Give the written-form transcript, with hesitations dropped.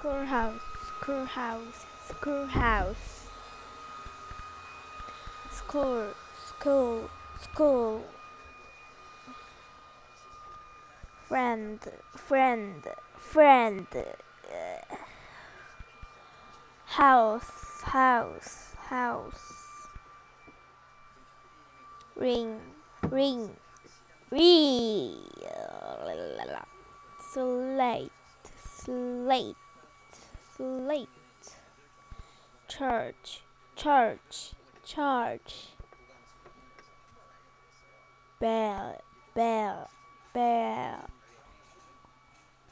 schoolhouse, schoolhouse, schoolhouse, school, school, school, friend, friend, friend, house, house, house, ring, ring, ring, slate, slate, slate, church, church, church, bell, bell, bell,